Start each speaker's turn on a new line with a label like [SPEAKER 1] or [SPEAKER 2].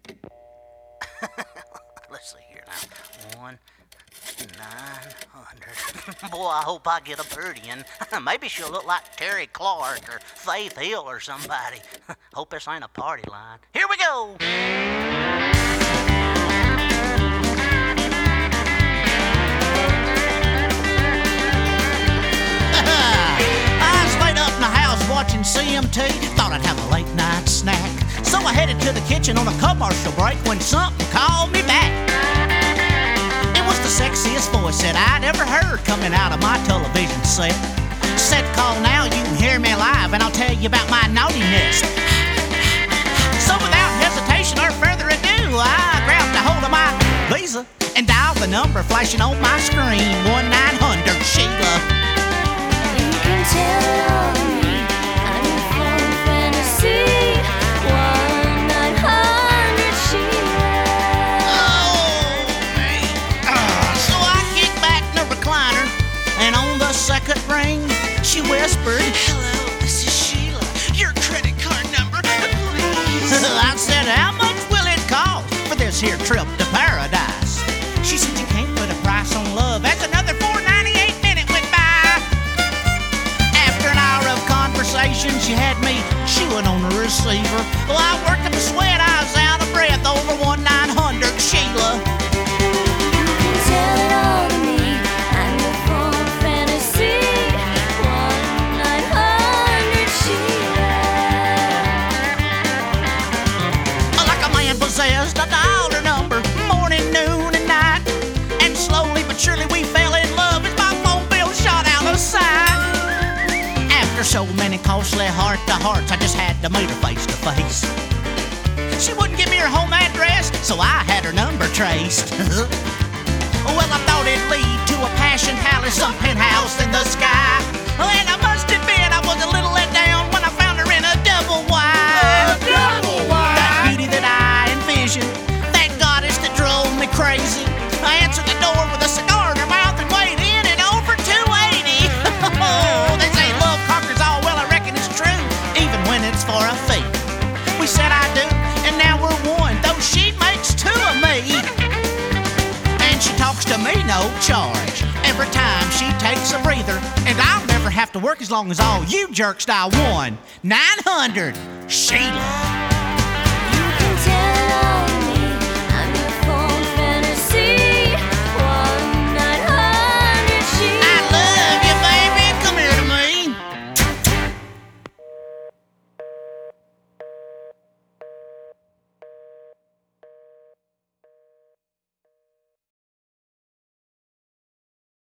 [SPEAKER 1] Let's see here now. 1-900. Boy, I hope I get a pretty one. Maybe she'll look like Terry Clark or Faith Hill or somebody. Hope this ain't a party line. Here we go. I was laid up in the house watching CMT. Thought I'd have a late night snack. So I headed to the kitchen on a commercial break when something called me back. It was the sexiest voice that I'd ever heard coming out of my television set. Said, call now, you can hear me live, and I'll tell you about my naughtiness. So without hesitation or further ado, I grabbed a hold of my Visa and dialed the number flashing on my screen, 1-900-SHEILA.
[SPEAKER 2] You can tell it all to me, I'm your phone fantasy, 1-900-SHEILA.
[SPEAKER 1] So I kicked back in the recliner, and on the second ring, she whispered, hello, this is Sheila. Your credit card number, please. I said, how much will it cost for this here trip to paradise? She said, you can't put a price on love. That's another $4.98 minute went by. After an hour of conversation, she had me chewing on the receiver. Well, I worked up a sweat, I was out of breath over 1-900-SHEILA.
[SPEAKER 2] Tell it all to me, I'm your phone fantasy, 1-900-SHEILA.
[SPEAKER 1] Like a man possessed, I dialed her number morning, noon, and night. And slowly but surely we fell in love as my phone bill shot out of sight. After so many costly heart-to-hearts, I just had to meet her face to face. She wouldn't give me her home address, so I had her number traced. Well, I thought it'd lead to a passion palace, some penthouse in the sky. And I must admit I was a little let down when I found her in a double wide. That beauty that I envisioned, that goddess that drove me crazy. I answered the door with a cigar in her mouth and weighed in at over 280. Oh, they say love conquers all, well I reckon it's true, even when it's for a fee. We said I do, and now we're one, though she makes two of me. And she talks to me no charge every time she takes a breather. And I'll never have to work as long as all you jerks dial 1-900-SHEILA.